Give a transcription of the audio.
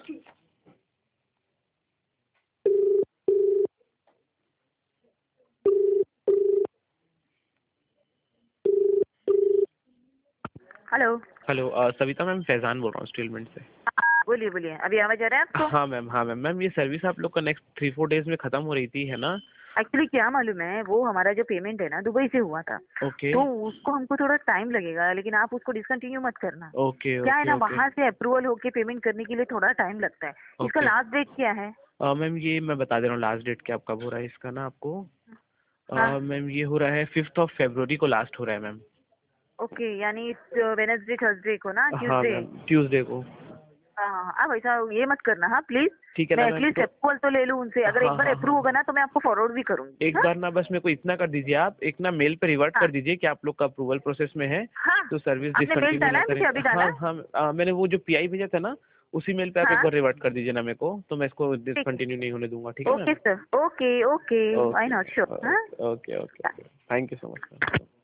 Hello. Hello Savita ma'am, Faizan बोल रहा हूँ स्टीलमेंट से। बोलिए बोलिए, अभी आवाज आ रहा है आपको? हाँ मैम, हाँ मैम। मैम ये सर्विस आप लोग का नेक्स्ट 3-4 डेज में ख़त्म हो रही थी, है ना? एक्चुअली क्या मालूम है, वो हमारा जो पेमेंट है ना दुबई से हुआ था, ओके तो उसको हमको थोड़ा टाइम लगेगा, लेकिन आप उसको डिसकंटिन्यू मत करना। ओके क्या है ओके ना, ओके वहां से अप्रूवल होके पेमेंट करने के लिए थोड़ा टाइम लगता है। इसका ओके। लास्ट डेट क्या है? मैम ये मैं बता दे रहा हूँ लास्ट डेट क्या कब हो रहा है इसका ना आपको। हाँ। मैम ये हो रहा है 5 फरवरी को लास्ट हो रहा है मैम। ओके, यानी वेनसडे थर्सडे को ना, हाँ ट्यूसडे। मैम, ट्यूसडे को। हाँ हाँ हाँ, आप ऐसा ये मत करना, हाँ प्लीज। ठीक है ना मैं मैम, एटलीस्ट तो अप्रूवल तो ले लूँ उनसे, अगर हाँ एक बार हाँ अप्रूव हाँ होगा हाँ। ना तो मैं आपको फॉरवर्ड भी करूंगी। एक हाँ बार ना बस मेरे को इतना कर दीजिए, आप एक ना मेल पे रिवर्ट हाँ कर दीजिए कि आप लोग का अप्रूवल प्रोसेस में है, हाँ। तो सर्विस आपने मेल डिसकंटिन्यू डाला ना है करें। मुझे, अभी डाला हाँ है? हाँ। मैंने वो जो पीआई भेजा था ना, उसी मेल पे आप एक हाँ बार रिवर्ट कर दीजिए ना मेरे को, तो मैं इसको ठीक है। डिसकंटिन्यू नहीं होने दूंगा, ठीक है okay ma'am? Sir, okay okay, why okay not, sure. हाँ। Okay okay okay okay. Thank you so much ma'am.